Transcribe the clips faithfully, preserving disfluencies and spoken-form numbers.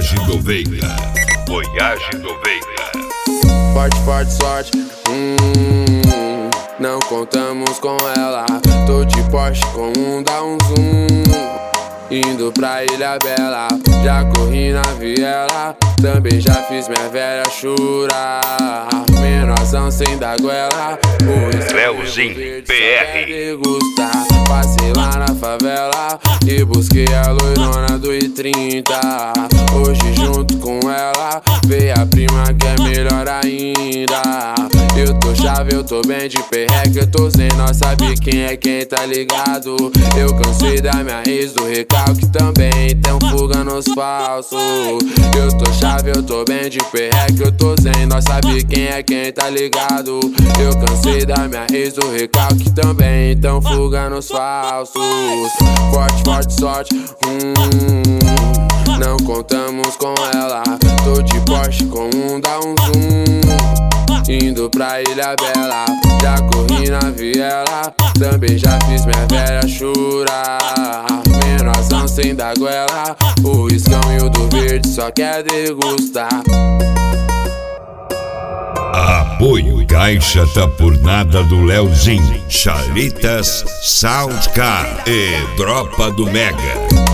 Voyage do Veiga. Voyage do Veiga. Forte, forte, sorte. Hum, não contamos com ela. Tô de Porsche com um, dá um zoom. Indo pra Ilha Bela, já corri na viela. Também já fiz minha velha chorar. Menorzão sem dar goela. Leozinho P R. Passei lá na favela e busquei a loirona do I trinta. Hoje junto com ela veio a prima que é melhor ainda. Eu tô chave, eu tô bem de perreque. Eu tô sem nós, sabe quem é quem, tá ligado? Eu cansei da minha ex, do recalque também. Tem fuga nos falsos. Eu tô chave, eu tô bem de perreque. Eu tô sem nós, sabe quem é quem, tá ligado? Eu cansei da minha ex, do recalque também. Então fuga nos falsos. Forte, forte, sorte. Hum, não contamos com ela. Tô de Porsche com um, dá um zoom. Indo pra Ilha Bela, já corri na viela. Também já fiz minha velha chorar. Menorzão sem dar goela. O iscão e o do verde só quer degustar. Apoio Caixa tá por nada do Leozinho, Chalitas, Soundcar e Dropa do Mega.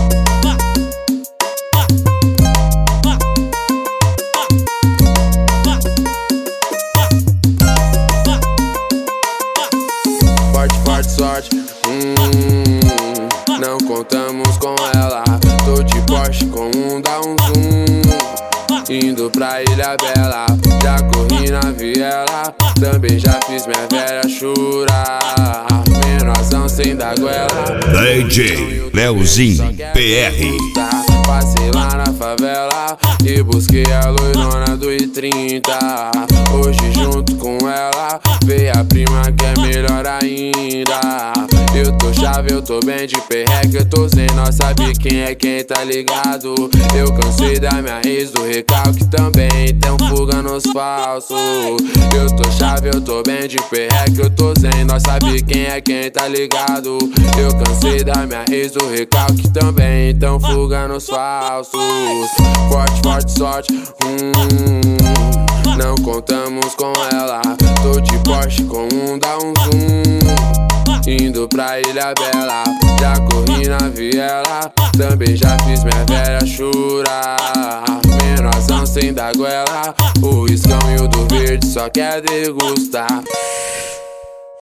Forte, forte, sorte. Hum, não contamos com ela. Tô de Porsche com um, dá um zoom. Indo pra Ilha Bela, já corri na viela. Também já fiz minha velha chorar. Menorzão sem dar goela. D J Leozinho P R. Passei lá na favela e busquei a loirona do I trinta. Hoje junto com ela veio a prima que é melhor ainda. Eu tô chave, eu tô bem de perreque. Eu tô sem nós, sabe quem é quem, tá ligado? Eu cansei da minha ex, do recalque também. Tem fuga nos falsos. Eu tô chave, eu tô bem de perreque. Eu tô sem nós, sabe quem é quem, tá ligado? Eu cansei da minha ex, do recalque também. Então fuga nos falsos. Forte, forte, sorte. Hum, não contamos com ela. Tô de Porsche com um, dá um zoom. Indo pra Ilha Bela, já corri na viela. Também já fiz minha velha chorar. Menorzão sem dar goela. O iscão e o do verde só quer degustar.